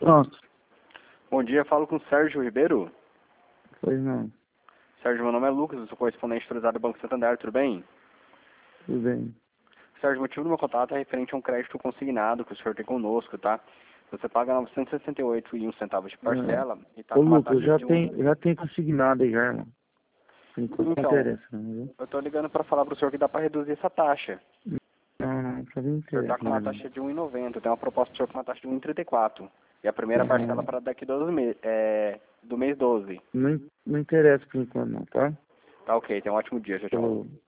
Pronto. Bom dia, falo com o Sérgio Ribeiro. Pois não. Sérgio, meu nome é Lucas, eu sou correspondente autorizado do Banco Santander, tudo bem? Tudo bem. Sérgio, o motivo do meu contato é referente a um crédito consignado que o senhor tem conosco, tá? Você paga R$ 968,01 de parcela e tá Ô, com uma Lucas, taxa de já tem consignado aí já, irmão. Por enquanto não Então, interessa, não, viu? eu tô ligando para falar pro senhor que dá para reduzir essa taxa. Não, pra mim não O senhor tá interessa, com uma não. taxa de 1,90, tem uma proposta do senhor com uma taxa de 1,34. E a primeira parcela para daqui do mês 12. Não interessa por enquanto não, tá? Tá ok, tenha um ótimo dia, tchau, tchau. Falou.